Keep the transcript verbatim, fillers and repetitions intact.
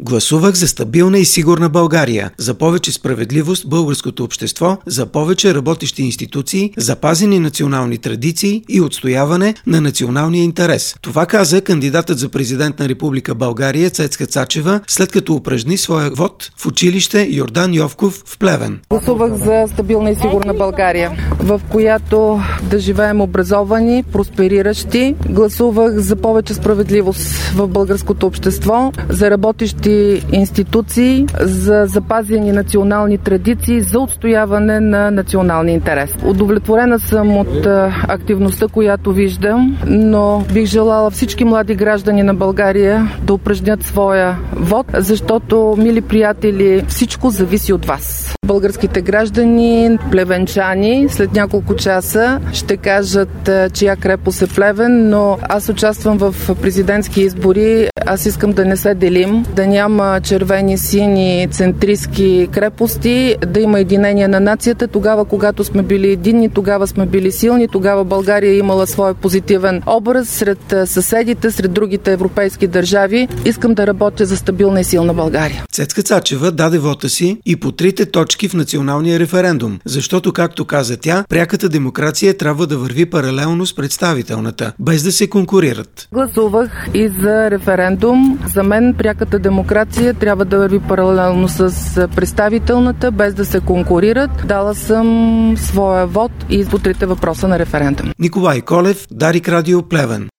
Гласувах за стабилна и сигурна България, за повече справедливост в българското общество, за повече работещи институции, запазени национални традиции и отстояване на националния интерес. Това каза кандидатът за президент на Република България Цецка Цачева, след като упражни своя вод в училище Йордан Йовков в Плевен. Гласувах за стабилна и сигурна България, в която да живеем образовани, проспериращи. Гласувах за повече справедливост в българското общество, за работещи институции, за запазени национални традиции, за отстояване на националния интерес. Удовлетворена съм от активността, която виждам, но бих желала всички млади граждани на България да упражнят своя вод, защото, мили приятели, всичко зависи от вас. Българските граждани, плевенчани, след няколко часа ще кажат, чия крепост е Плевен, но аз участвам в президентски избори. Аз искам да не се делим, да няма червени, сини, центристски крепости, да има единение на нацията. Тогава, когато сме били единни, тогава сме били силни, тогава България е имала своя позитивен образ сред съседите, сред другите европейски държави. Искам да работя за стабилна и силна България. Цецка Цачева даде вота си и по трите точки в националния референдум, защото, както каза тя, пряката демокрация трябва да върви паралелно с представителната, без да се конкурират. Гласувах и за референдум. За мен пряката демокрация трябва да върви паралелно с представителната, без да се конкурират. Дала съм своя вод и по трите въпроса на референдум. Николай Колев, Дарик Радио, Плевен.